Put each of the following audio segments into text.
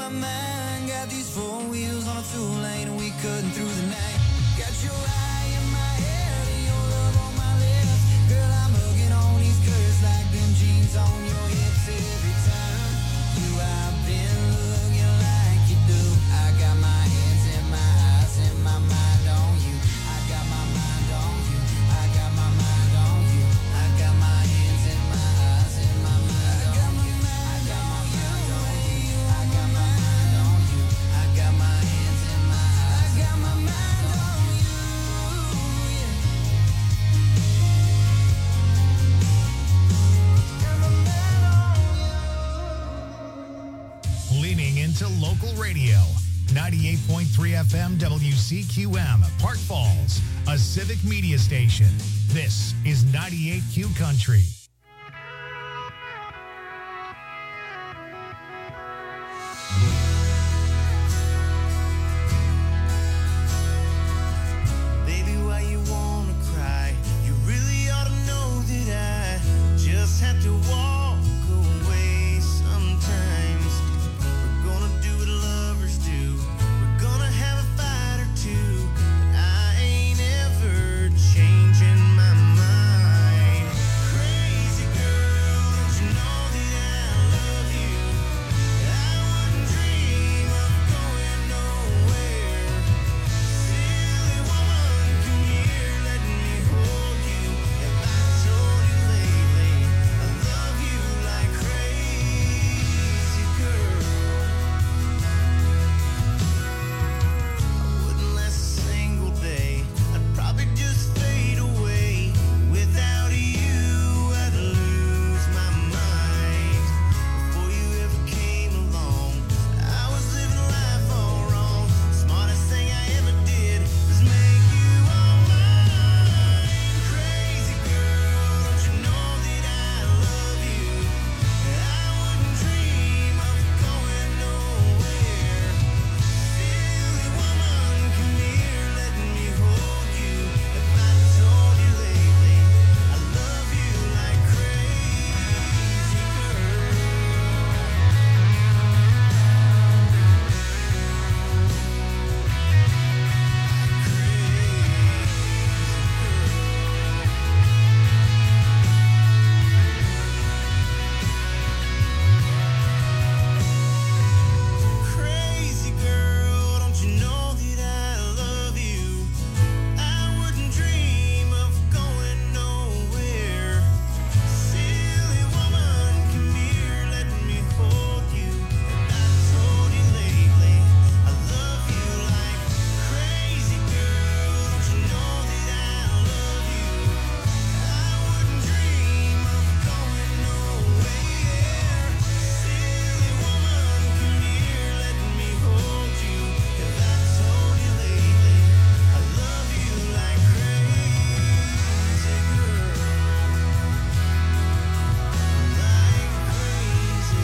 mind. Got these four wheels on a two lane and we cutting through the night. Got your eye in my head and your love on my lips. Girl, I'm hugging on these curves like them jeans on your hips every time. I've been looking like you do. I got my hands and my eyes and my mind on you. I got my mind on you. I got my mind on you. I got my hands and my eyes and my mind on you. I got my mind on you. I got my mind on you. I got my hands and my eyes. I got my mind on you. Yeah. Got my mind on you. Leaning into local radio. 98.3 FM WCQM, Park Falls, a civic media station. This is 98Q Country. Baby, why you wanna cry? You really ought to know that I just have to walk away sometimes. We're gonna do what lovers do. We're gonna have a fight or two. But I ain't ever changing my mind. Crazy girl, don't you know that I love you? I wouldn't dream of going nowhere. Silly woman, come here, let me hold you. Have I told you lately I love you like crazy girl? I wouldn't last a single day. I'd probably just fade away. Without you, I'd lose my mind. Before you ever came along, I was living life all wrong. Smartest thing I ever did was make you all mine. Crazy girl, don't you know that I love you? I wouldn't dream of going nowhere. Silly woman, come here, let me hold you. If I told you lately I love you like crazy girl. Crazy girl, don't you know that I love you? I wouldn't dream of going nowhere. Silly woman, come here, let me hold you. I told you lately I love you like crazy girl. Don't you know that I love you? I wouldn't dream of going nowhere. Silly woman, come here, let me hold you. Have I told you lately I love you like crazy girl? Like crazy,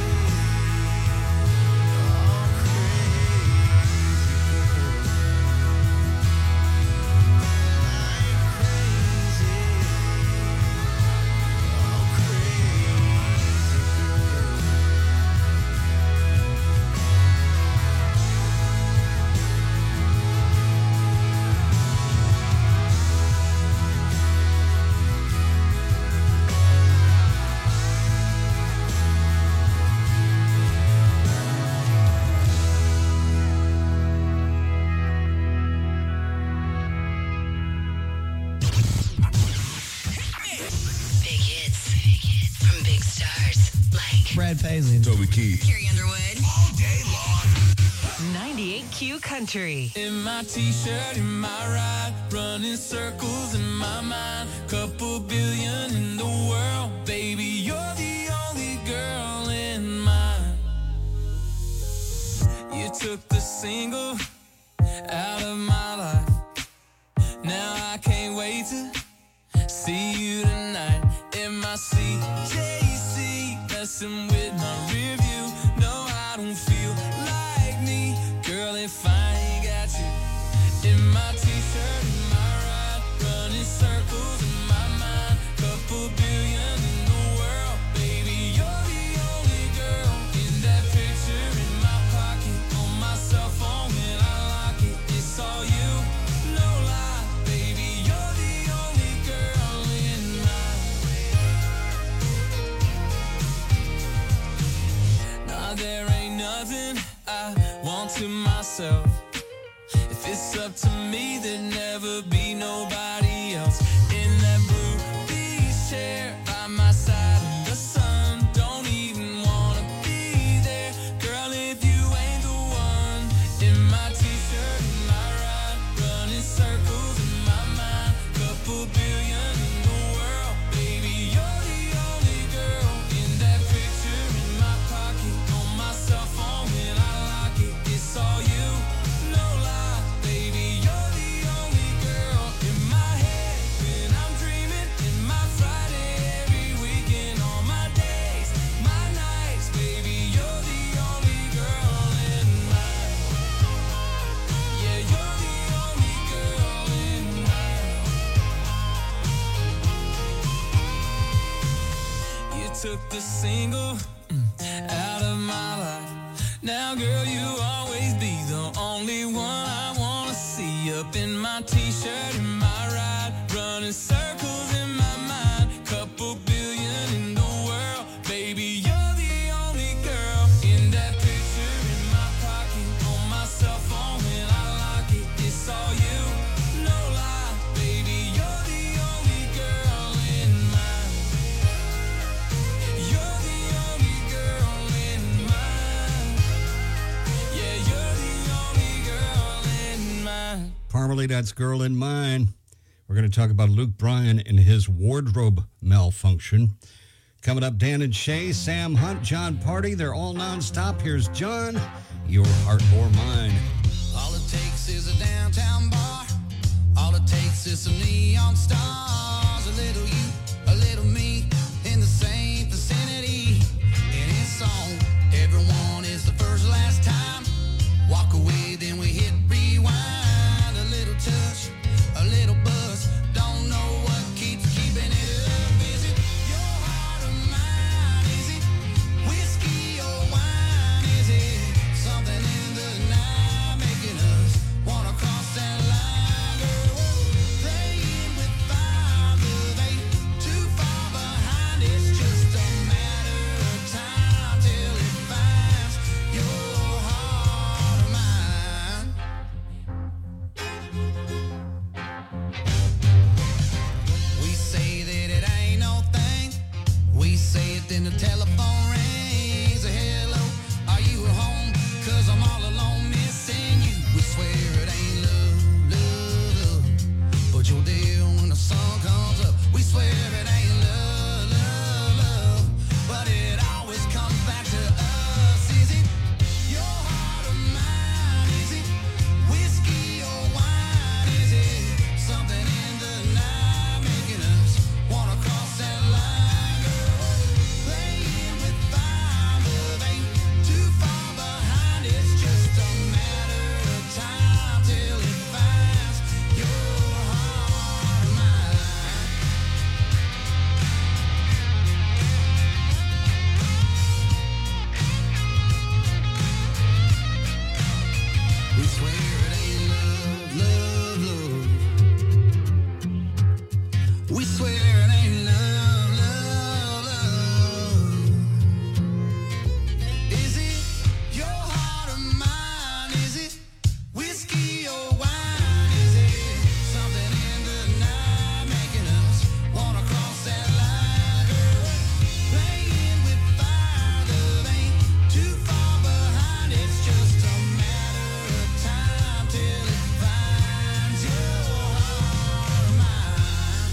oh Big hits from big stars like Brad Paisley. Toby Keith. Carrie Underwood. All day long. 98Q Country. In my t-shirt, in my ride, running circles in my mind. Couple billion in the world, baby, you're the only girl in mine. You took the single out of my life. Now I can't wait to see you tonight. In my CJC, messing with my rear view. No, I don't feel like me, girl, if I ain't got you. In my t-shirt, in my ride, running circles in my mind. Couple billion in the world, baby, you're the only girl. In that picture in my pocket, I want to myself. If it's up to me, there'd never be nobody else in that blue beach chair by my side in the sun. Don't even wanna be there, girl, if you ain't the one. In my t-shirt, in my ride, running circles in my mind. Couple billion in the world, baby, you're the only girl. In that picture in my pocket, on my cell phone when I lock it, it's all you, no lie, baby, you're the only girl. In my head when I'm dreaming, in my Friday every weekend, all my days, my nights, baby, you're the only girl in mine. Yeah, you're the only girl in mine. You took the single out of my life. Now, girl, you always be the only one I wanna see. Up in my t-shirt, in my ride, running circles in my mind. Couple billion in the world, baby, you're the only girl. In that picture in my pocket, on my cell phone when I lock it, it's all you, no lie, baby, you're the only girl in mine. You're the only girl in mine. Yeah, you're the only girl in mine. Parmalee, that's Girl in Mine. We're going to talk about Luke Bryan and his wardrobe malfunction. Coming up, Dan and Shay, Sam Hunt, John Party. They're all nonstop. Here's John, Your Heart or Mine. All it takes is a downtown bar. All it takes is some neon stars. A little you, a little me, in the same vicinity. And it's on. Everyone is the first last time. Walk away, then we hit rewind. A little touch, a little buzz. Don't know what keeps keeping it up. Is it your heart or mine? Is it whiskey or wine? Is it something in the night making us wanna cross that line? Girl, playing with fire, love ain't too far behind. It's just a matter of time till it finds your heart or mine. We say that it ain't no thing. We say it, then the telephone rings. Hello, are you at home? 'Cause I'm all alone missing you. We swear it ain't love, love, love. But you're there when the sun comes up. We swear it ain't love, love, love. But it always comes back to us. Is it your heart or mine? Is it whiskey or wine? Is it something in the night making us wanna cross that line? Girl, playing with fire, love ain't too far behind. It's just a matter of time till it finds your heart or mine. We swear it ain't love, love, love. We swear it ain't love, love, love. Is it your heart or mine? Is it whiskey or wine? Is it something in the night making us wanna cross that line? Girl, playing with fire, love ain't too far behind. It's just a matter of time till it finds your heart or mine.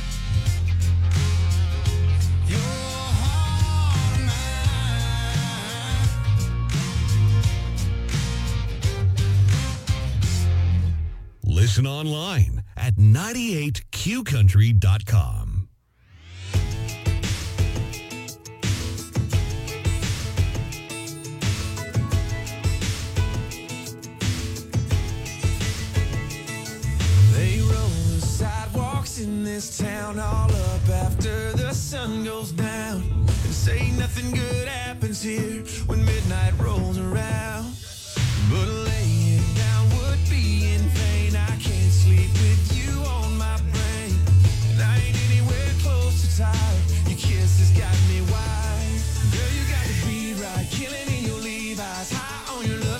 Your heart or mine. Listen online at 98qcountry.com. They roll the sidewalks in this town all up after the sun goes down, and say nothing good happens here when midnight rolls around. But laying down would be in vain. I can't sleep with you on my brain, and I ain't anywhere close to tired. Your kiss has got me wild. Girl, you got to be right, killing in your Levi's, high on your love.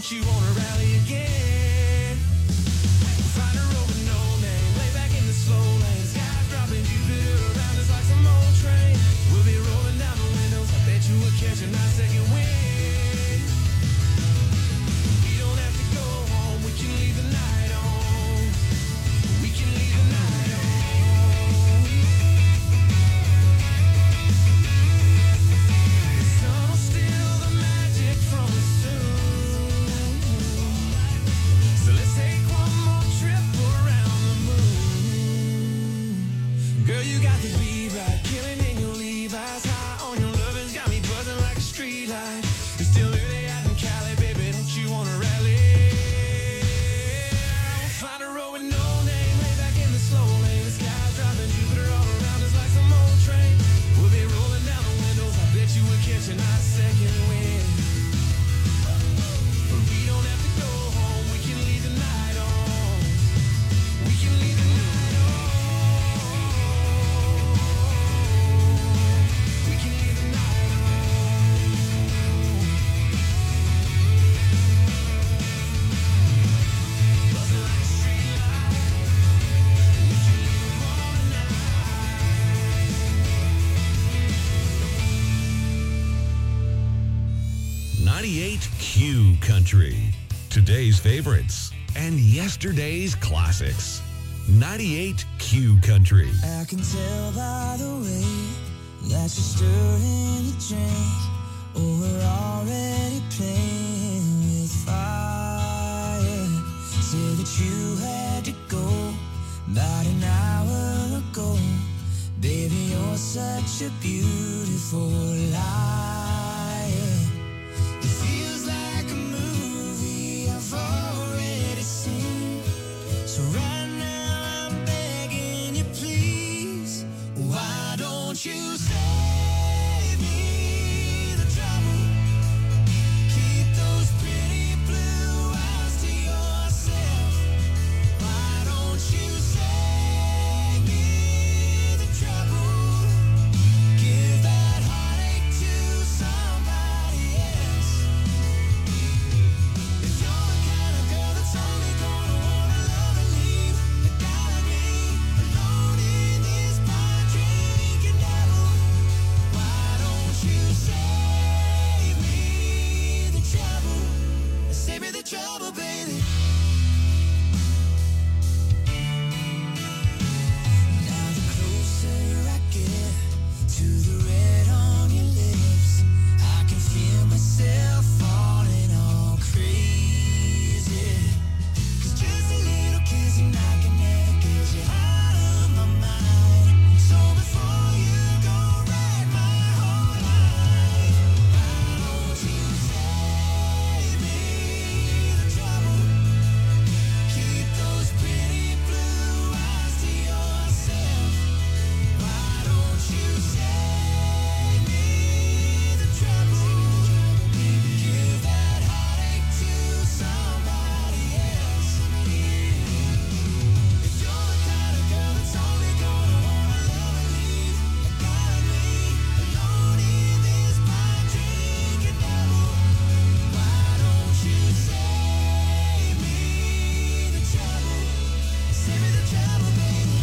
don't you wanna rally again? Find a road with no name, lay back in the slow lane. Skies dropping, Jupiter around us like some old train. We'll be rolling down the windows, I bet you will catch a nice second wind. We don't have to go home, we can leave the night on. We can leave the night on. The sun will steal the magic from us soon. So let's take one more trip around the moon. Girl, you got the beat right, killing in your Levi's. High on your lovin's got me buzzing like a street light. It's still early out in Cali, baby, don't you wanna rally? Find a road with no name, lay back in the slow lane. The sky's dropping, Jupiter all around us like some old train. We'll be rolling down the windows, I bet you would catch a nice second wind. But we don't have to go home, we can leave the night on. We can leave the night on. We can leave the night on. Buzzing like a street light. We can leave the morning night. 98Q Country. Today's favorites and yesterday's classics. 98Q Country. I can tell by the way that you're stirring the drink. Oh, we're already playing with fire. Say that you had to go about an hour ago. Baby, you're such a beautiful liar. It feels like a movie I've already seen. So right now I'm begging you, please. Why don't you save me the trouble? Keep those pretty blue eyes to yourself. Why don't you save me the trouble? Give that heartache to somebody else. If you're the kind of girl that's only gonna wanna love and leave, you gotta be alone in this bar drinking devil. Why don't you save me the trouble? Save me the trouble, baby. Now the closer I get to the red on your lips, I can feel myself falling all crazy. 'Cause just a little kissing I can never get you out of my mind. So before you go write my whole life, why don't you save me the trouble? Keep those pretty blue eyes to yourself. Why don't you save me the trouble? Give that heartache to somebody else. If you're the kind of girl that's only gonna wanna love and leave, you gotta be alone in this bar drinking devil. Why don't you save me the trouble? Save me the trouble, baby.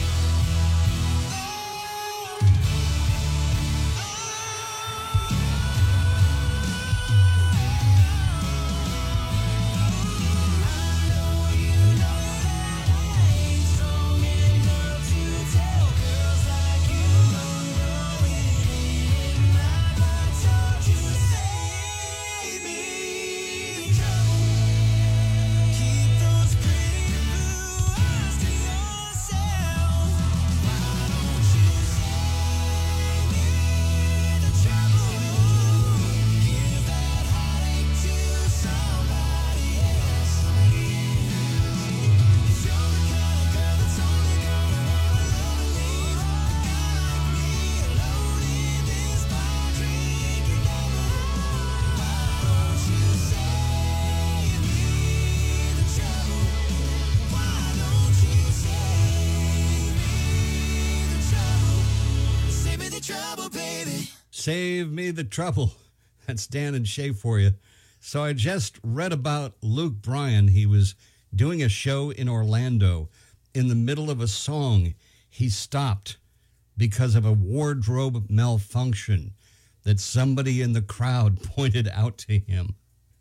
Save me the trouble. That's Dan and Shay for you. So I just read about Luke Bryan. He was doing a show in Orlando. In the middle of a song, he stopped because of a wardrobe malfunction that somebody in the crowd pointed out to him.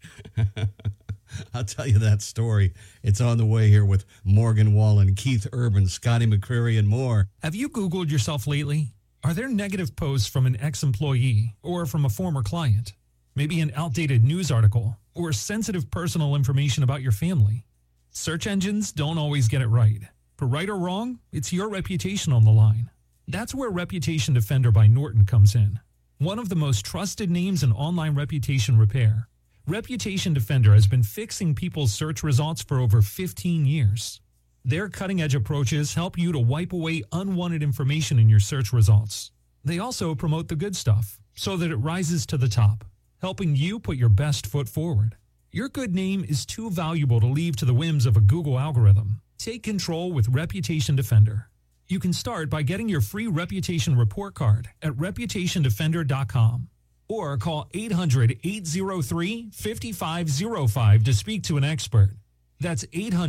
I'll tell you that story. It's on the way here with Morgan Wallen, Keith Urban, Scotty McCreery, and more. Have you Googled yourself lately? Are there negative posts from an ex-employee or from a former client? Maybe an outdated news article or sensitive personal information about your family? Search engines don't always get it right. For right or wrong, it's your reputation on the line. That's where Reputation Defender by Norton comes in. One of the most trusted names in online reputation repair. Reputation Defender has been fixing people's search results for over 15 years. Their cutting-edge approaches help you to wipe away unwanted information in your search results. They also promote the good stuff so that it rises to the top, helping you put your best foot forward. Your good name is too valuable to leave to the whims of a Google algorithm. Take control with Reputation Defender. You can start by getting your free reputation report card at reputationdefender.com or call 800-803-5505 to speak to an expert. That's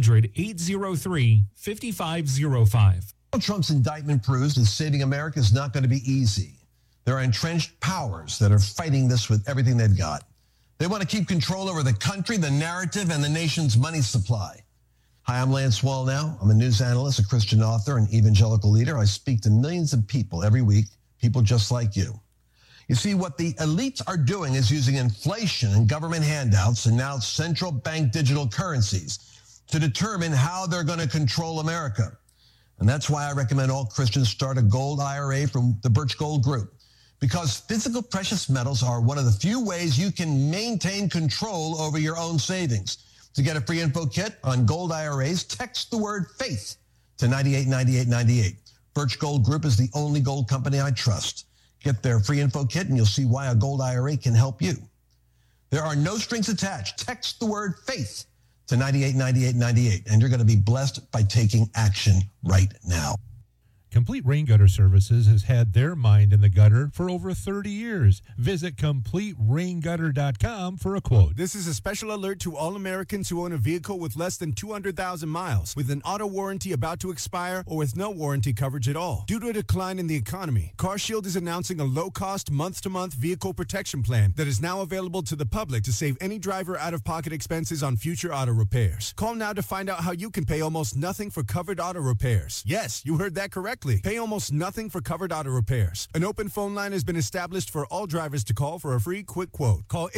800-803-5505. Donald Trump's indictment proves that saving America is not going to be easy. There are entrenched powers that are fighting this with everything they've got. They want to keep control over the country, the narrative, and the nation's money supply. Hi, I'm Lance Wallnau. I'm a news analyst, a Christian author, an evangelical leader. I speak to millions of people every week, people just like you. You see, what the elites are doing is using inflation and government handouts and now central bank digital currencies to determine how they're going to control America. And that's why I recommend all Christians start a gold IRA from the Birch Gold Group. Because physical precious metals are one of the few ways you can maintain control over your own savings. To get a free info kit on gold IRAs, text the word faith to 989898. Birch Gold Group is the only gold company I trust. Get their free info kit and you'll see why a gold IRA can help you. There are no strings attached. Text the word faith to 989898 and you're going to be blessed by taking action right now. Complete Rain Gutter Services has had their mind in the gutter for over 30 years. Visit CompleteRainGutter.com for a quote. This is a special alert to all Americans who own a vehicle with less than 200,000 miles, with an auto warranty about to expire, or with no warranty coverage at all. Due to a decline in the economy, CarShield is announcing a low-cost, month-to-month vehicle protection plan that is now available to the public to save any driver out-of-pocket expenses on future auto repairs. Call now to find out how you can pay almost nothing for covered auto repairs. Yes, you heard that correctly. Pay almost nothing for covered auto repairs. An open phone line has been established for all drivers to call for a free quick quote. Call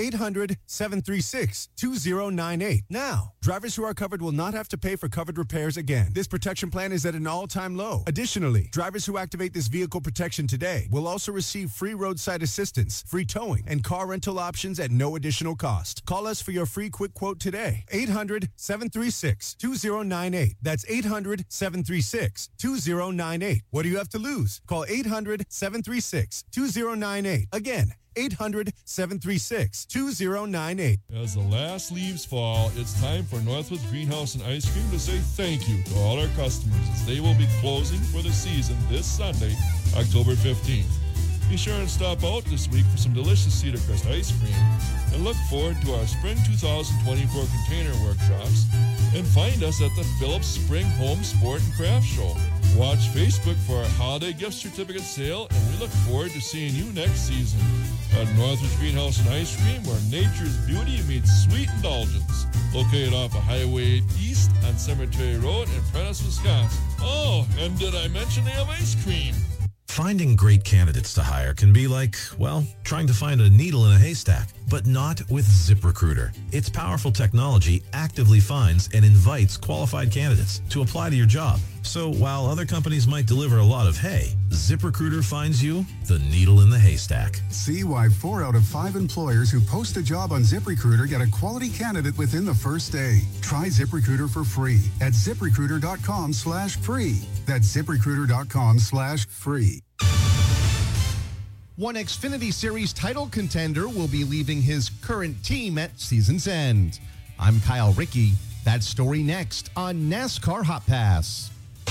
800-736-2098 now. Drivers who are covered will not have to pay for covered repairs again. This protection plan is at an all-time low. Additionally, drivers who activate this vehicle protection today will also receive free roadside assistance, free towing, and car rental options at no additional cost. Call us for your free quick quote today. 800-736-2098. That's 800-736-2098. What do you have to lose? Call 800-736-2098. Again, 800-736-2098. As the last leaves fall, it's time for Northwoods Greenhouse and Ice Cream to say thank you to all our customers as they will be closing for the season this Sunday, October 15th. Be sure and stop out this week for some delicious Cedar Crest ice cream and look forward to our Spring 2024 container workshops and find us at the Phillips Spring Home Sport and Craft Show. Watch Facebook for our holiday gift certificate sale, and we look forward to seeing you next season at Northwoods Greenhouse and Ice Cream, where nature's beauty meets sweet indulgence. Located off of Highway East on Cemetery Road in Prentice, Wisconsin. Oh, and did I mention they have ice cream? Finding great candidates to hire can be like, well, trying to find a needle in a haystack, but not with ZipRecruiter. Its powerful technology actively finds and invites qualified candidates to apply to your job. So while other companies might deliver a lot of hay, ZipRecruiter finds you the needle in the haystack. See why 4 out of 5 employers who post a job on ZipRecruiter get a quality candidate within the first day. Try ZipRecruiter for free at ZipRecruiter.com/free. That's ZipRecruiter.com/free. One Xfinity Series title contender will be leaving his current team at season's end. I'm Kyle Rickey. That story next on NASCAR Hot Pass.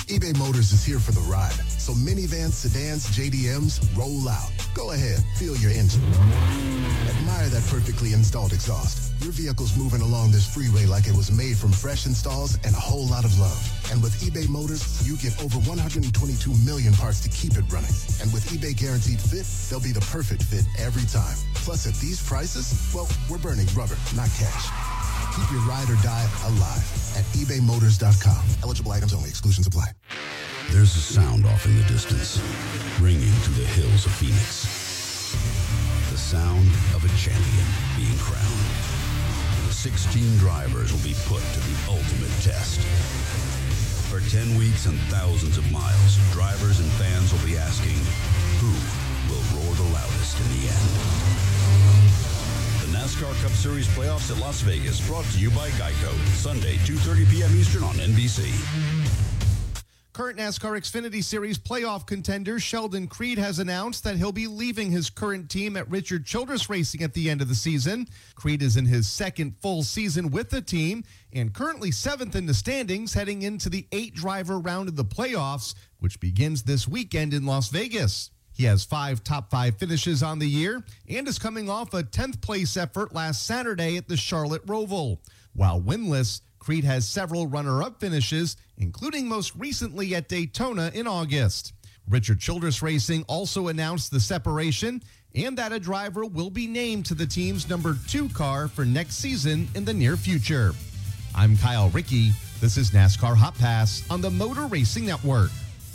eBay Motors is here for the ride. So minivans, sedans, JDMs, roll out. Go ahead, feel your engine. Admire that perfectly installed exhaust. Your vehicle's moving along this freeway like it was made from fresh installs and a whole lot of love. And with eBay Motors, you get over 122 million parts to keep it running. And with eBay Guaranteed Fit, they'll be the perfect fit every time. Plus, at these prices, well, we're burning rubber, not cash. Keep your ride or die alive at ebaymotors.com. Eligible items only. Exclusions apply. There's a sound off in the distance, ringing through the hills of Phoenix. The sound of a champion being crowned. 16 drivers will be put to the ultimate test. For 10 weeks and thousands of miles, drivers and fans will be asking, who will roar the loudest in the end? The NASCAR Cup Series playoffs at Las Vegas, brought to you by Geico. Sunday, 2:30 p.m. Eastern on NBC. Current NASCAR Xfinity Series playoff contender Sheldon Creed has announced that he'll be leaving his current team at Richard Childress Racing at the end of the season. Creed is in his second full season with the team and currently 7th in the standings heading into the 8-driver round of the playoffs, which begins this weekend in Las Vegas. He has 5 top 5 finishes on the year and is coming off a 10th place effort last Saturday at the Charlotte Roval. While winless, Creed has several runner-up finishes, including most recently at Daytona in August. Richard Childress Racing also announced the separation and that a driver will be named to the team's number 2 car for next season in the near future. I'm Kyle Rickey. This is NASCAR Hot Pass on the Motor Racing Network.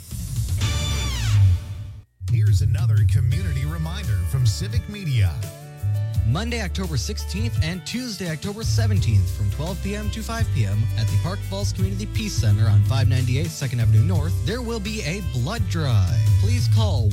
Here's another community reminder from Civic Media. Monday, October 16th and Tuesday, October 17th from 12 p.m. to 5 p.m. at the Park Falls Community Peace Center on 598 2nd Avenue North, there will be a blood drive. Please call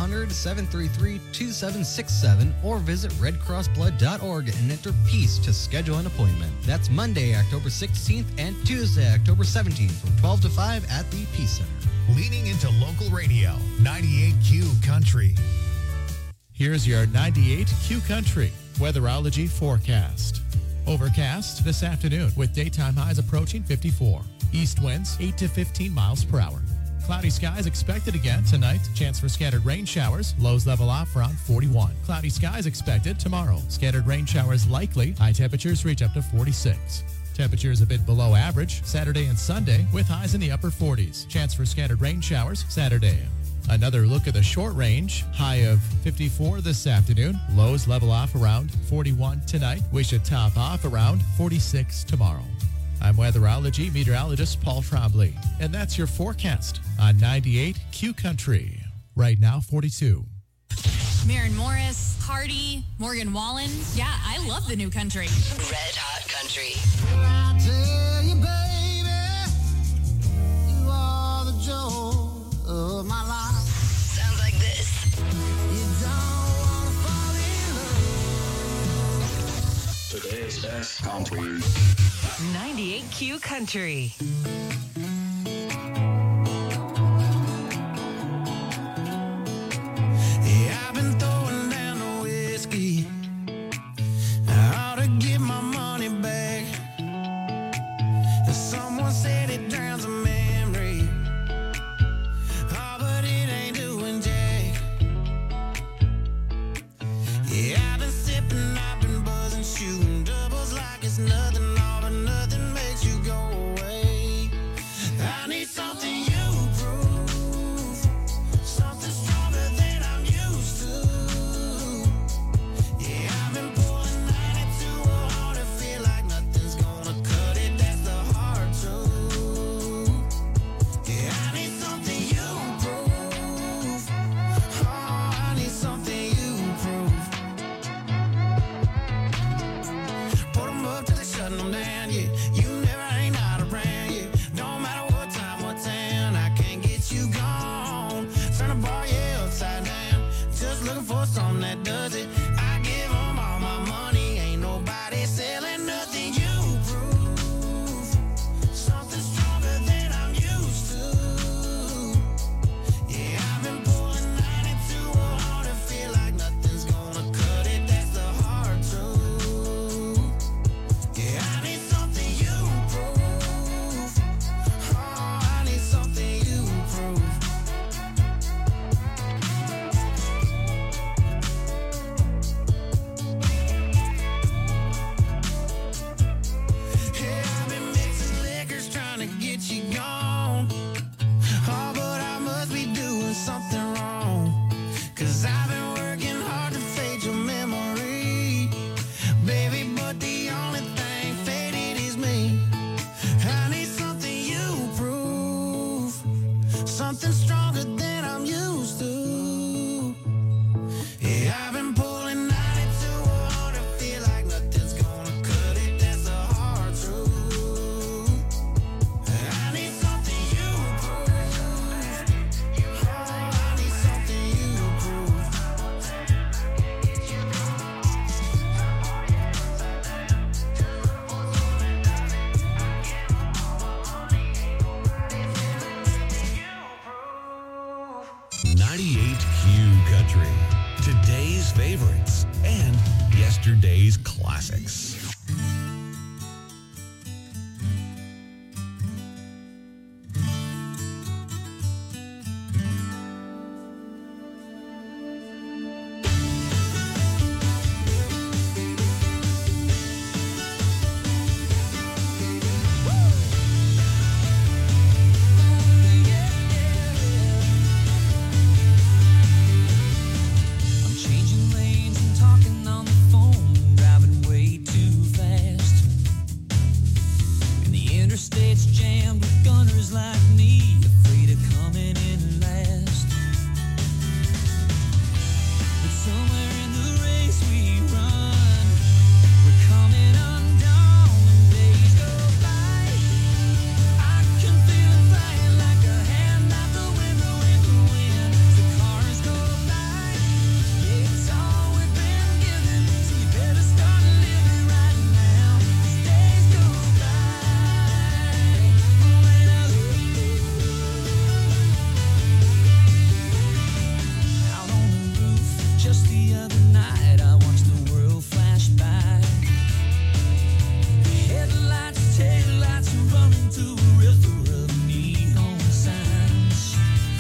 1-800-733-2767 or visit redcrossblood.org and enter PEACE to schedule an appointment. That's Monday, October 16th and Tuesday, October 17th from 12 to 5 at the Peace Center. Leaning into local radio, 98Q Country. Here's your 98Q Country weatherology forecast. Overcast this afternoon with daytime highs approaching 54. East winds 8 to 15 miles per hour. Cloudy skies expected again tonight. Chance for scattered rain showers. Lows level off around 41. Cloudy skies expected tomorrow. Scattered rain showers likely. High temperatures reach up to 46. Temperatures a bit below average Saturday and Sunday with highs in the upper 40s. Chance for scattered rain showers Saturday. Another look at the short range. High of 54 this afternoon. Lows level off around 41 tonight. We should top off around 46 tomorrow. I'm weatherology meteorologist Paul Trombley. And that's your forecast on 98Q Country. Right now, 42. Maren Morris, Hardy, Morgan Wallen. Yeah, I love the new country. Red Hot Country. I tell you, baby, you are the joy of my life. Sounds like this. You don't want to fall in love. Today's best country. 98Q Country. Yeah, I've been throwing down the whiskey. I ought to get my money back. Someone said it drowns a memory. Oh, but it ain't doing jack. Yeah, I've been sipping, I've been buzzing, shooting doubles like it's nothing. All but nothing makes you go away. I need something you prove, something stronger than I'm used to. Yeah, I've been pouring 92 hard and feel like nothing's gonna cut it. That's the hard truth. Yeah, I need something you prove. Oh, I need something you prove. Put 'em up till they shut something stronger than I'm used to. Yeah, I've been pulling 92 on and feel like nothing's gonna cut it. That's the hard truth. I need something you prove. I need something you prove. 98 Q Country. Today's favorites and yesterday's classics. I'm changing lanes and talking on the phone, driving way too fast. And the interstate's jammed with gunners like me, afraid of coming in last. But somewhere in the race we run, we're coming undone when days go by. I can feel it flying like a hand out the window in the wind. The cars go by. It's all we've been given, so you better start living right now. As days go out on the roof, just the other night, I watched the world flash by. Headlights, taillights, running through a river of neon signs.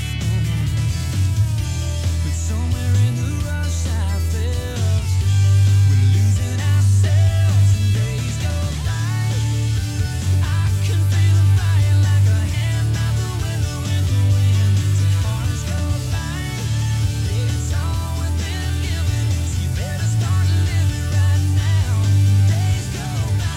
But somewhere in the rush I felt we're losing ourselves and days go by. I can feel it flying like a hand out the window in the wind. The cars go by. It's all we've been given, so you better start living right now. Days go by.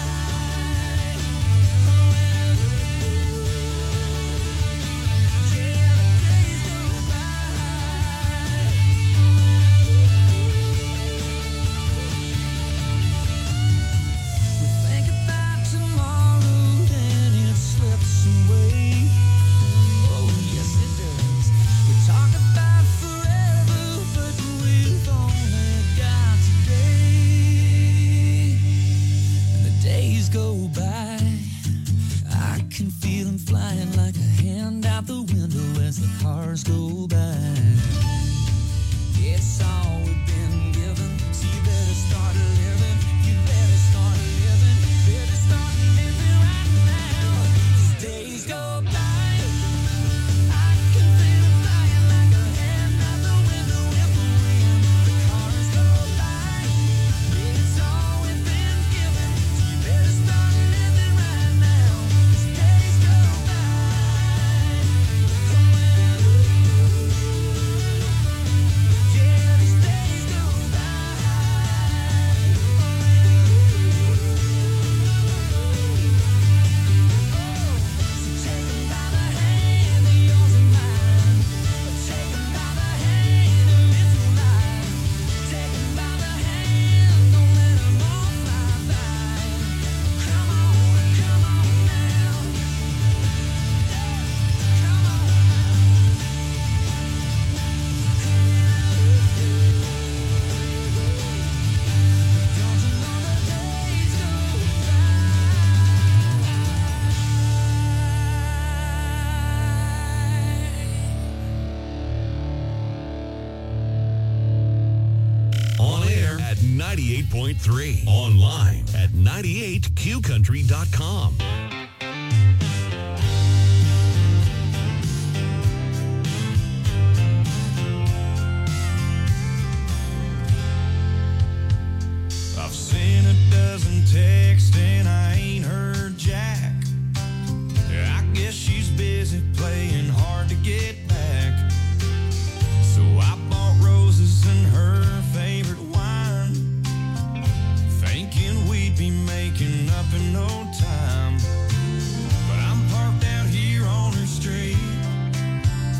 We think about tomorrow and it slips away. Oh yes it does. We talk about forever, but we've only got today. And the days go by. I can feel them flying like a hand out the window as the cars go by. It's all we've been given, so you better start living. You better start living. Better start living right now. As days go by, I can feel it flying like a hand out the window in the wind. The cars go by. It's all we've been given, so you better start living right now. As days go by. Yeah, these days go by. So take 'em by the hand, yours and mine. Take 'em by the hand and live your life. Take 'em by the hand, don't let 'em all fly by. Come on now. Come on. Don't you know the days go On air at 98.3. Online at 98qcountry.com. I've seen a dozen texts and I ain't heard Jack. I guess she's busy playing hard to get back. So I bought roses and her favorite wine, thinking we'd be making up in no time. But I'm parked out here on her street,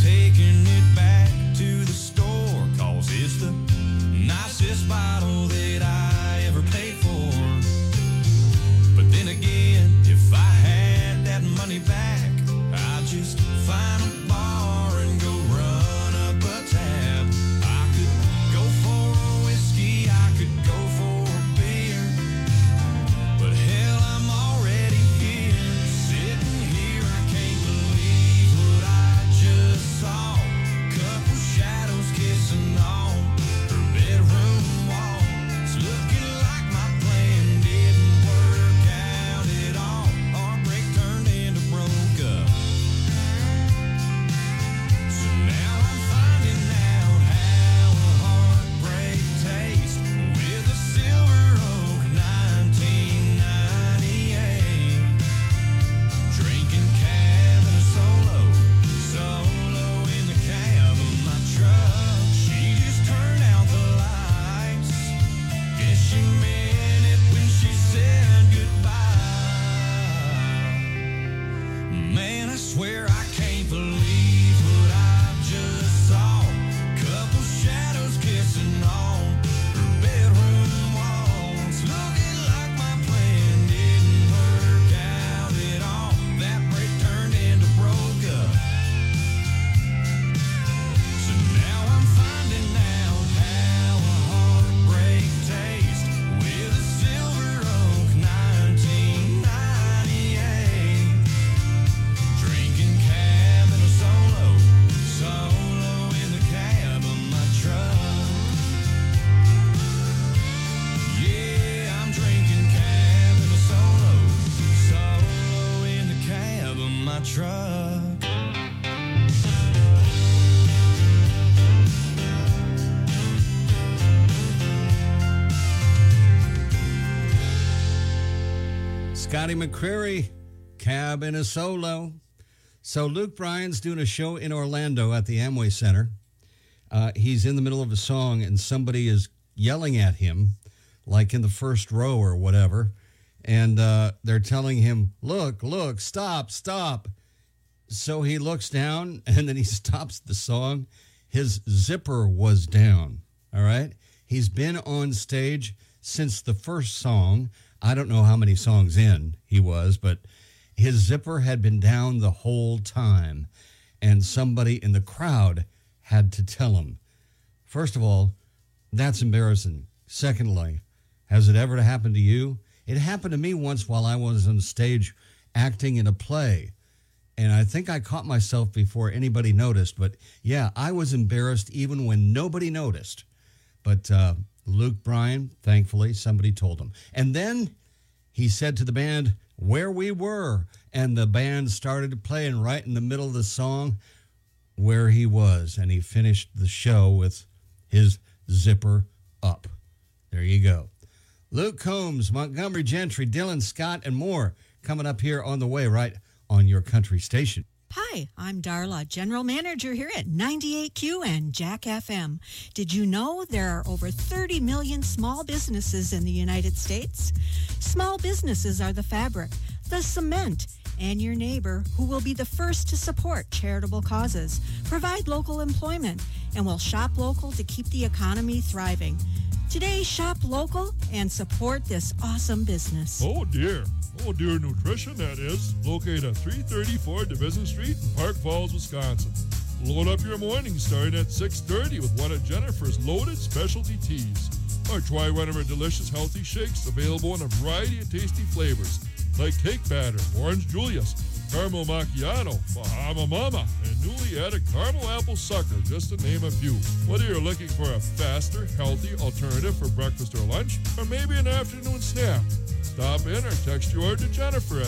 taking it back to the store, 'cause it's the nicest bottle that I ever paid for. But then again, if I had that money back, I'd just find a bar and go run up a tab. I could go for a whiskey, I could go for a beer, but hell, I'm already here, sitting here. I can't believe what I just saw. Couple shadows kissing on her bedroom wall. It's looking like my plan didn't work out at all. Heartbreak turned into broke up. So now I'm finding out how a heartbreak tastes with a Silver Oak 1998. Drinking cab and a solo in the cab of my truck. She just turned out the lights. Guess she meant it when she said goodbye. Man, I swear I can't believe what I just saw. Couple shadows kissing on her bedroom walls. Looking like my plan didn't work out at all. That break turned into broke up. So now I'm finding out how a heartbreak tastes with a Silver Oak 1998. Drinking cab and a solo in the cab of my truck. Yeah, I'm drinking cab and a solo in the cab of my truck. Scotty McCreery, Cab in a Solo. So Luke Bryan's doing a show in Orlando at the Amway Center. He's in the middle of a song and somebody is yelling at him, like in the first row or whatever. And they're telling him, look, stop. So he looks down and then he stops the song. His zipper was down, all right? He's been on stage since the first song. I don't know how many songs in he was, but his zipper had been down the whole time. And somebody in the crowd had to tell him. First of all, that's embarrassing. Secondly, has it ever happened to you? It happened to me once while I was on stage acting in a play. And I think I caught myself before anybody noticed. But yeah, I was embarrassed even when nobody noticed. But Luke Bryan, thankfully, somebody told him. And then he said to the band where we were. And the band started playing right in the middle of the song where he was. And he finished the show with his zipper up. There you go. Luke Combs, Montgomery Gentry, Dylan Scott, and more coming up here on the way right on your country station. Hi, I'm Darla, General Manager here at 98Q and Jack FM. Did you know there are over 30 million small businesses in the United States? Small businesses are the fabric, the cement, and your neighbor who will be the first to support charitable causes, provide local employment, and will shop local to keep the economy thriving. Today, shop local and support this awesome business. Oh dear Nutrition, that is. Located at 334 Division Street in Park Falls, Wisconsin. Load up your morning starting at 6:30 with one of Jennifer's loaded specialty teas. Or try one of her delicious healthy shakes available in a variety of tasty flavors like cake batter, orange Julius, caramel macchiato, Bahama Mama, and newly added caramel apple sucker, just to name a few. Whether you're looking for a faster, healthy alternative for breakfast or lunch, or maybe an afternoon snack, stop in or text your order to Jennifer at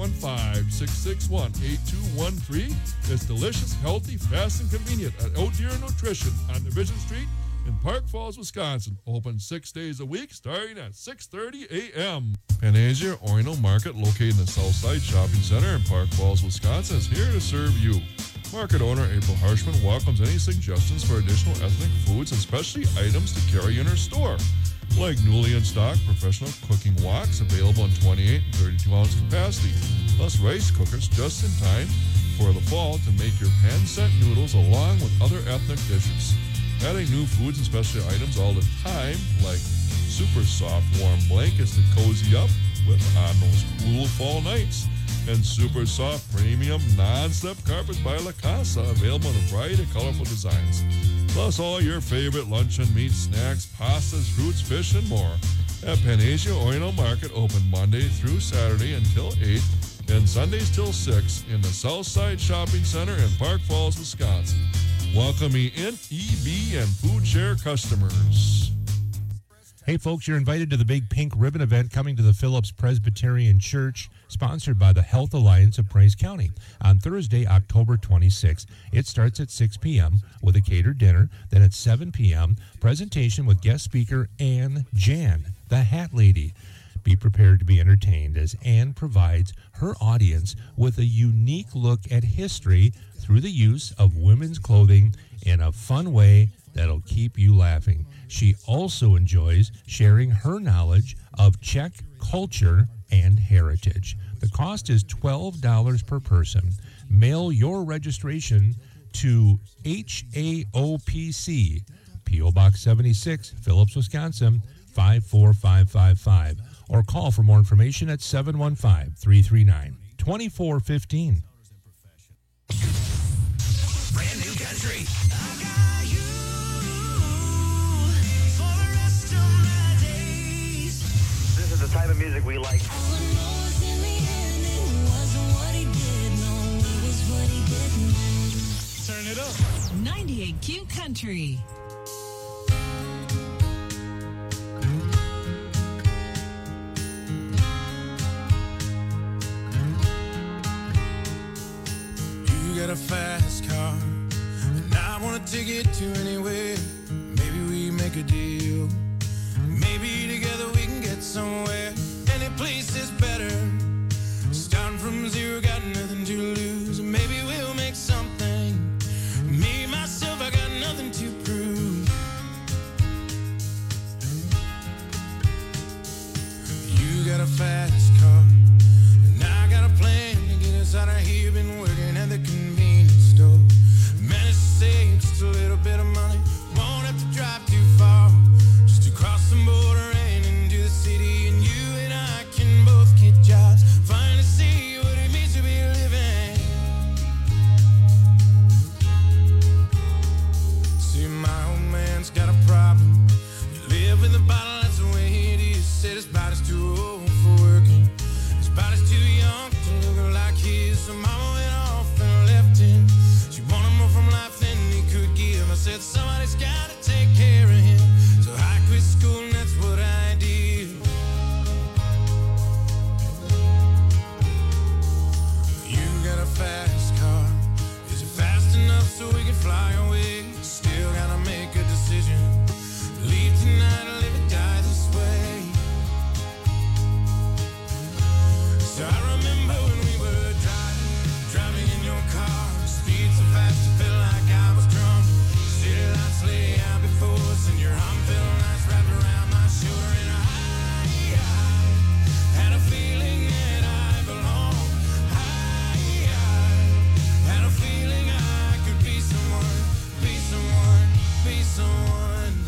715-661-8213. It's delicious, healthy, fast, and convenient at Oh Dear Nutrition on Division Street in Park Falls, Wisconsin. Open 6 days a week starting at 6:30 a.m. Panacea Oriental Market, located in the Southside Shopping Center in Park Falls, Wisconsin, is here to serve you. Market owner April Harshman welcomes any suggestions for additional ethnic foods and specialty items to carry in her store, like newly in stock professional cooking woks available in 28 and 32 ounce capacity, plus rice cookers just in time for the fall to make your pan-set noodles along with other ethnic dishes. Adding new foods and special items all the time, like super soft warm blankets to cozy up with on those cool fall nights, and super soft premium non-slip carpets by La Casa, available in a variety of colorful designs. Plus all your favorite luncheon meats, snacks, pastas, fruits, fish, and more at Panacea Oriental Market, open Monday through Saturday until 8 and Sundays till 6 in the Southside Shopping Center in Park Falls, Wisconsin. Welcoming in EB and Food Share customers. Hey, folks, you're invited to the big pink ribbon event coming to the Phillips Presbyterian Church, sponsored by the Health Alliance of Price County, on Thursday, October 26th. It starts at 6 p.m. with a catered dinner. Then at 7 p.m., presentation with guest speaker Ann Jan, the Hat Lady. Be prepared to be entertained as Ann provides her audience with a unique look at history through the use of women's clothing in a fun way that'll keep you laughing. She also enjoys sharing her knowledge of Czech culture and heritage. The cost is $12 per person. Mail your registration to HAOPC, P.O. Box 76, Phillips, Wisconsin, 54555, or call for more information at 715-339-2415. Brand new country. This is the type of music we like. Turn it up. 98Q Country. You got a fast car, and I want to take it to anywhere. Maybe we make a deal. Maybe together we can get somewhere. Any place is better. Starting from zero, got nothing to lose. Maybe we'll make something. Me, myself, I got nothing to prove. You got a fast car, and I got a plan to get us out of here. Been working at the convenience store. Managed to save just a little bit of money. Won't have to drive too far. Just to cross the border and into the city. And you and I can both get jobs. Finally see what it means to be living. See, my old man's got a problem. You live in the bottle, that's the way it is. Said his body's too old for working. His body's too young to look like his. So mama went off and left him. She wanted more from life than he could give. I said somebody's gotta take care of him. So I quit school and that's what I did. You got a fast car. Is it fast enough so we can fly away? Still gotta make a decision. Leave tonight or live or die this way. So I remember when we were driving in your car. Speed so fast it felt like I was drunk. City lights lay out before us and your arm felt nice wrapped around my shoulder. And I had a feeling that I belonged. I had a feeling I could be someone, be someone, be someone.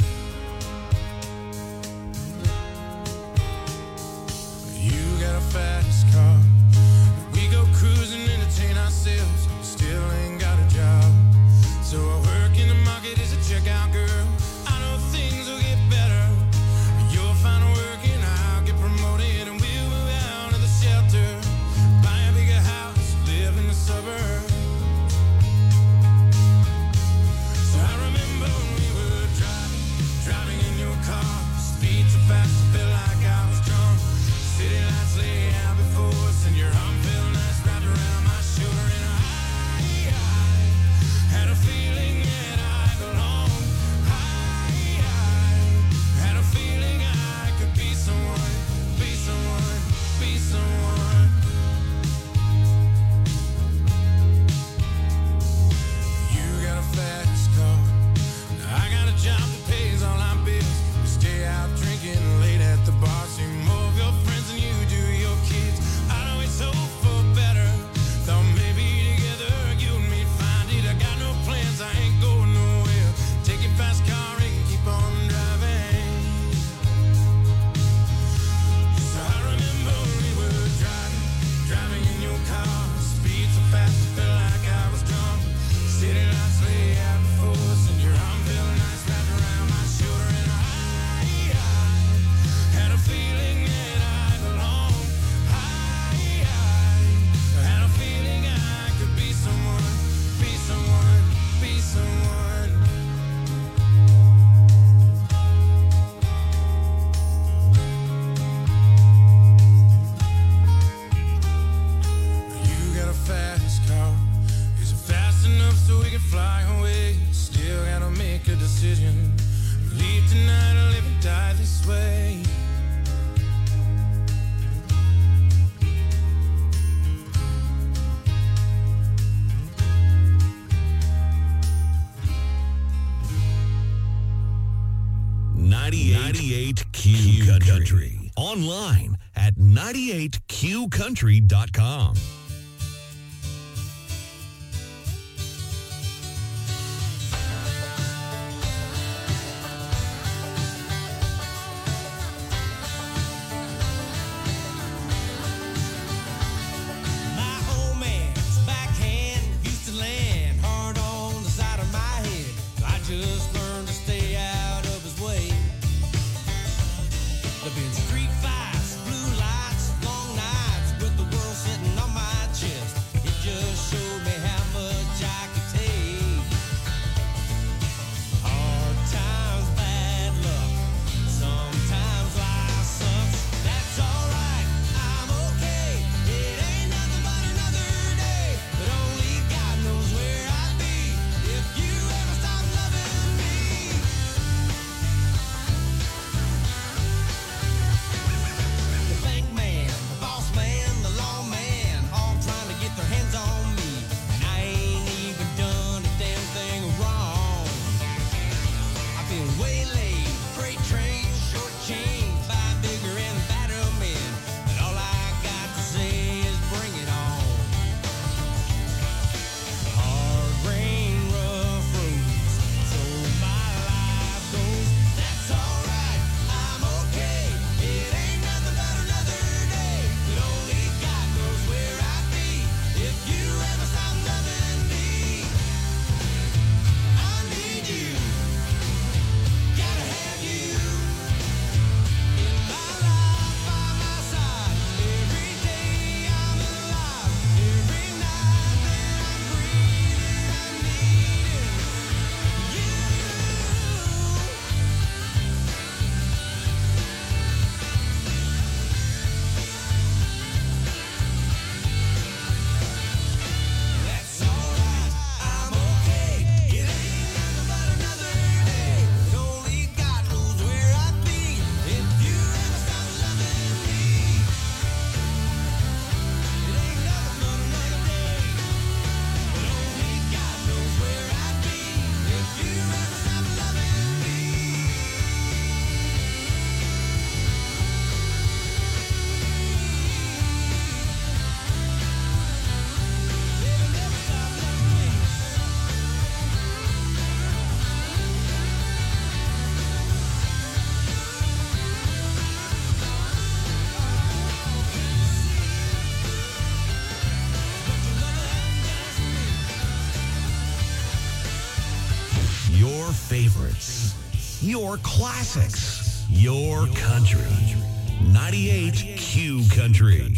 up so we can fly away. Still gotta make a decision. Leave tonight or live and die this way. .98 Q Country. Online at 98qcountry.com. My old man's backhand used to land hard on the side of my head. I just learned to stay out of his way. There've been street fights, blue lights, long nights with the world sitting on my chest. It just showed me how much I could take. Hard times, bad luck. Sometimes life sucks. That's alright, I'm okay. It ain't nothing but another day. But only God knows where I'd be if you ever stop loving me. The bank man, the boss man, the law man, all trying to get their hands on me. And I ain't even done a damn thing wrong. I've been waylaid, freight trains, short chains by bigger and badder men. But all I got to say is bring it on. Hard rain, rough roads, so my life goes. That's alright, I'm okay. It ain't nothing but another day. But only God knows where I'd be if you ever stop loving me. I need you, gotta have you in my life, by my side. Every day I'm alive, every night that I'm breathing, I'm needing you. That's alright, I'm okay. It ain't nothing but another day. But only God knows where I'd be if you ever stop loving me. It ain't nothing but another day. But only God knows where I'd be if you ever stop loving me. Your favorites, your classics, your country. 98 Q Country.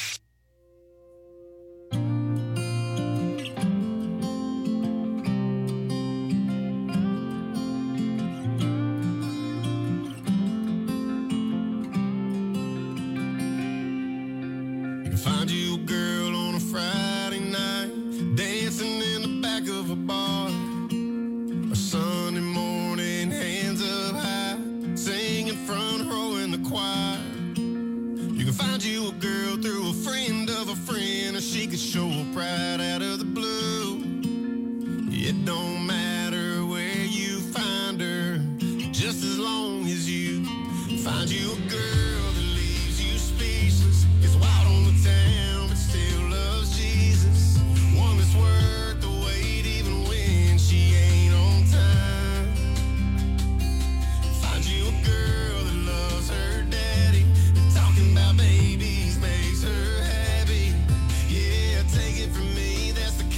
You can find you a girl on a Friday night, dancing in the back of a bar. A Sunday morning, hands up high, singing front row in the choir. You can find you a girl through a friend of a friend, or she could show up right out of the blue. It don't matter where you find her, just as long as you find you a girl that leaves you speechless, gets wild on the town but still loves Jesus. One that's worth the wait even when she ain't on time. Find you a girl that loves her daddy, talking about babies makes her happy. Yeah, take it from me, that's the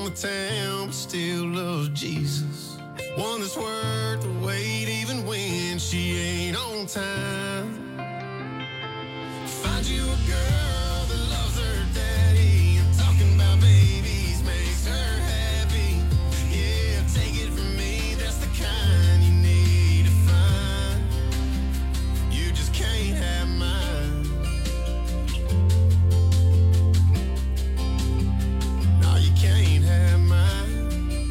on the town, but still loves Jesus. One that's worth the wait even when she ain't on time. Find you a girl that loves her daddy, and talking about babies makes her happy. Yeah, take it from me, that's the kind you need to find. You just can't have mine. No, you can't have mine.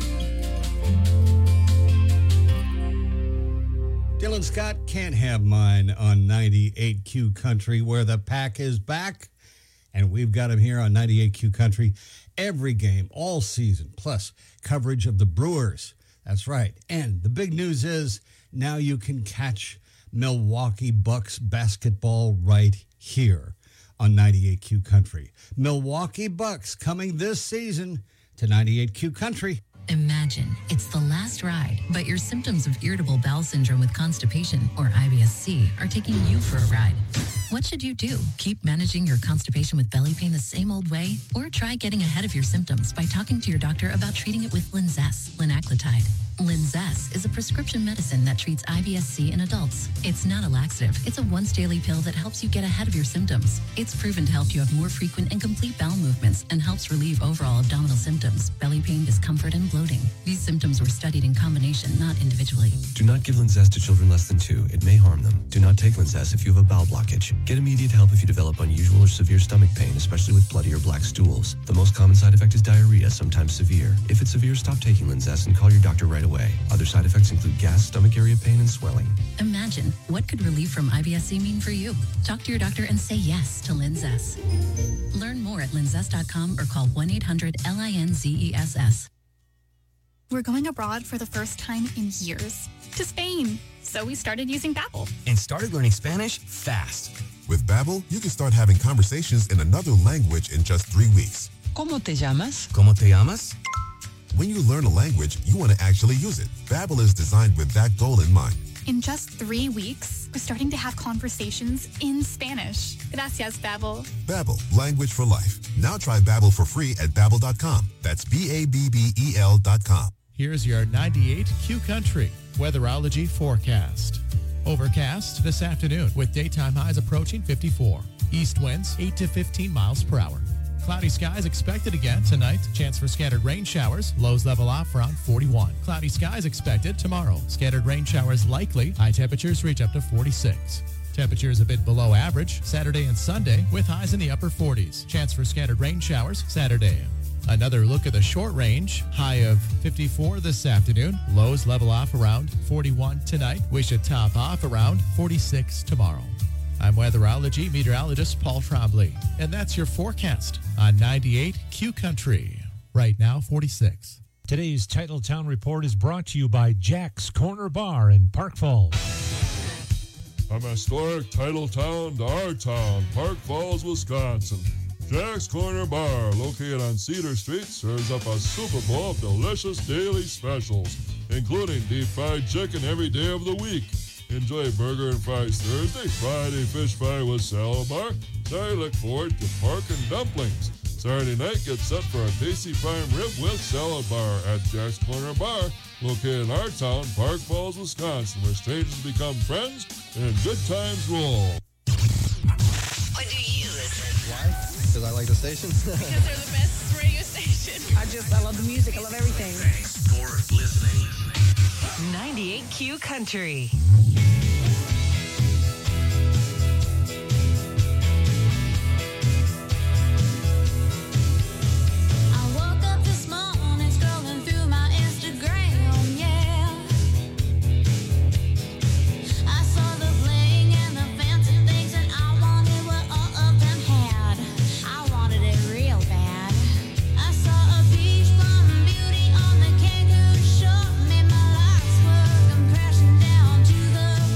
Dylan Scott, Can't Have Mine on 98Q Country, where the pack is back. And we've got him here on 98Q Country every game, all season, plus coverage of the Brewers. That's right. And the big news is now you can catch Milwaukee Bucks basketball right here on 98Q Country. Milwaukee Bucks coming this season to 98Q Country. Imagine it's the last ride, but your symptoms of irritable bowel syndrome with constipation, or IBS-C, are taking you for a ride. What should you do? Keep managing your constipation with belly pain the same old way? Or try getting ahead of your symptoms by talking to your doctor about treating it with Linzess, linaclotide. Linzess is a prescription medicine that treats IBS-C in adults. It's not a laxative. It's a once-daily pill that helps you get ahead of your symptoms. It's proven to help you have more frequent and complete bowel movements and helps relieve overall abdominal symptoms, belly pain, discomfort, and bloating. These symptoms were studied in combination, not individually. Do not give Linzess to children less than 2. It may harm them. Do not take Linzess if you have a bowel blockage. Get immediate help if you develop unusual or severe stomach pain, especially with bloody or black stools. The most common side effect is diarrhea, sometimes severe. If it's severe, stop taking Linzess and call your doctor right away. Other side effects include gas, stomach area pain, and swelling. Imagine, what could relief from IBS-C mean for you? Talk to your doctor and say yes to Linzess. Learn more at linzess.com or call 1-800-LINZESS. We're going abroad for the first time in years, to Spain. So we started using Babbel. And started learning Spanish fast. With Babbel, you can start having conversations in another language in just 3 weeks. ¿Cómo te llamas? ¿Cómo te llamas? When you learn a language, you want to actually use it. Babbel is designed with that goal in mind. In just 3 weeks, we're starting to have conversations in Spanish. Gracias, Babbel. Babbel, language for life. Now try Babbel for free at Babbel.com. That's Babbel.com. Here's your 98Q Country weatherology forecast. Overcast this afternoon with daytime highs approaching 54. East winds 8 to 15 miles per hour. Cloudy skies expected again tonight. Chance for scattered rain showers. Lows level off around 41. Cloudy skies expected tomorrow. Scattered rain showers likely. High temperatures reach up to 46. Temperatures a bit below average Saturday and Sunday with highs in the upper 40s. Chance for scattered rain showers Saturday. Another look at the short range. High of 54 this afternoon. Lows level off around 41 tonight. We should top off around 46 tomorrow. I'm weatherology meteorologist Paul Trombley, and that's your forecast on 98Q Country. Right now, 46. Today's Titletown Report is brought to you by Jack's Corner Bar in Park Falls. From historic Titletown to our town, Park Falls, Wisconsin. Jack's Corner Bar, located on Cedar Street, serves up a Super Bowl of delicious daily specials, including deep fried chicken every day of the week. Enjoy burger and fries Thursday, Friday fish fry with salad bar. Saturday, look forward to pork and dumplings. Saturday night, get set for a tasty prime rib with salad bar at Jack's Corner Bar, located in our town, Park Falls, Wisconsin, where strangers become friends and good times roll. Why do you listen? Why? Because I like the station. Because they're the best radio station. I love the music. I love everything. Thanks for listening. 98Q Country. Beauty on the Cancun shore made my life's work. I'm crashing down to the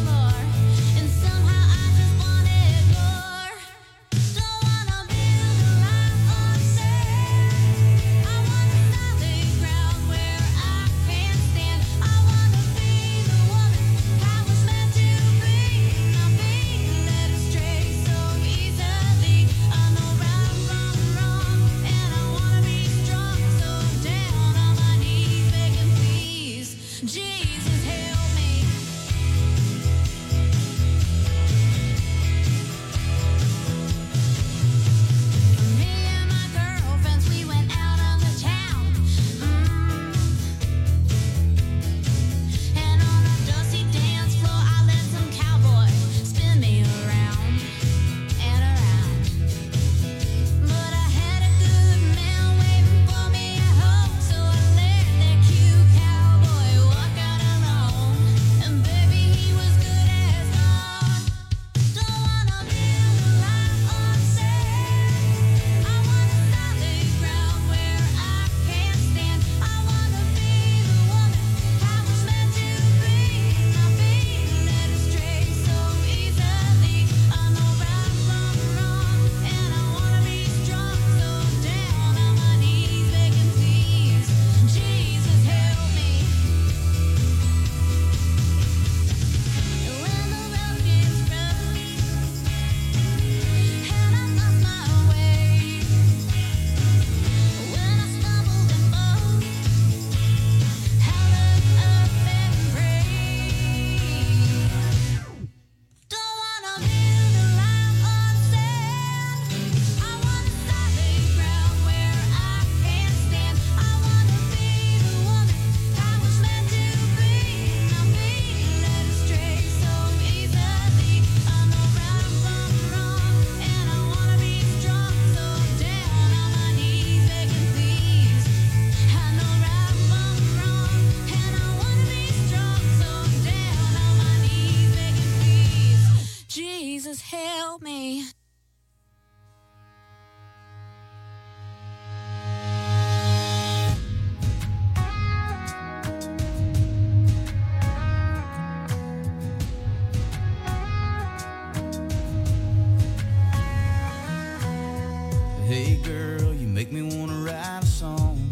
write a song.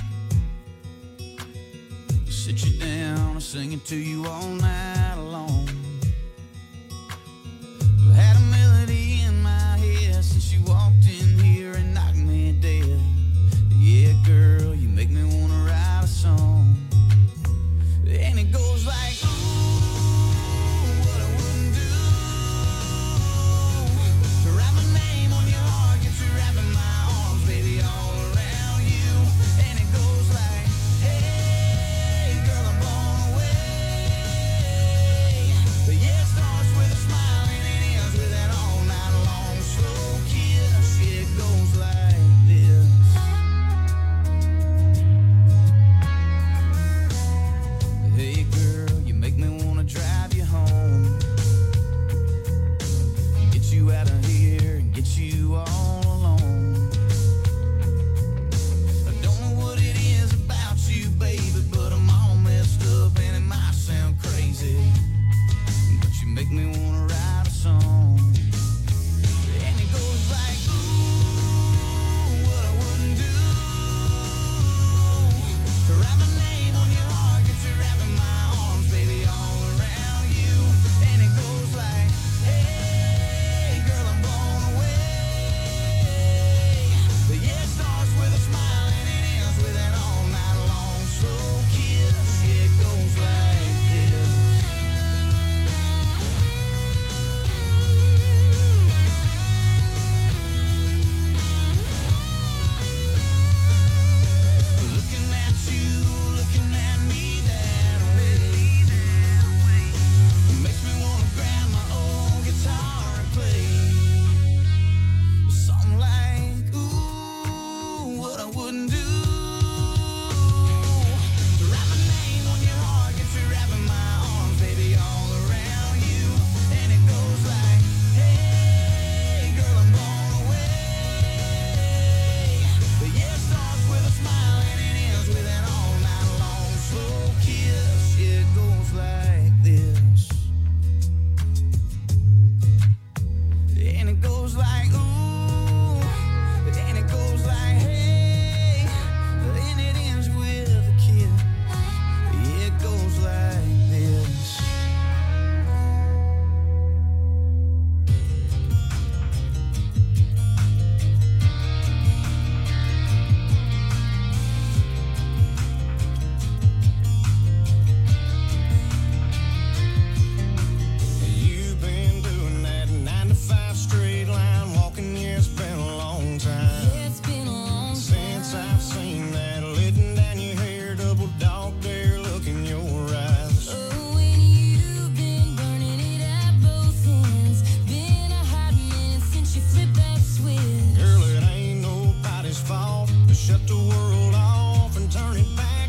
Sit you down and sing it to you all night long. I've had a melody in my head since you walked in here and knocked me dead. Yeah, girl, you make me wanna write a song. And it goes like, ooh, what I wouldn't do to write my name on your heart, get you wrapping my arms, baby, all around you. And it goes like, hey, girl, I'm blown away. But yeah, it starts with a smile and it ends with an all night long slow kiss. Yeah, it goes like this. Hey girl, you make me wanna drive you home, get you out of here and get you all alone. I don't know what it is about you, baby, but I'm all messed up and it might sound crazy, but you make me wanna write a song. And it goes like, ooh, what I wouldn't do to write my name on your heart, get you wrapping my arms, baby, all around you. And it goes like, hey, girl, I'm blown away. But yeah, it starts with a smile and it ends with an all night long slow kiss. Yeah, it goes like this. Looking at you, looking at me that way, makes me wanna grab my old guitar and play something like, ooh, what I wouldn't do to write my name on your heart, get you wrapping my arms, baby, all around you. And it goes like, hey, girl, I'm blown away. But yeah, it starts with a smile and it ends with an all night long slow kiss. Yeah, it goes like this. And it goes like, ooh, and it goes like, hey, and it ends with a kiss. Yeah, it goes like this. You've been doing that 9 to 5 straight line walking, yeah, it's been a long time. It's been a long Since I've seen that letting down your hair, double dog dare look in your eyes. Oh, and you've been burning it at both ends. Been a hot minute since you flipped that switch. Girl, it ain't nobody's fault to shut the world off and turn it back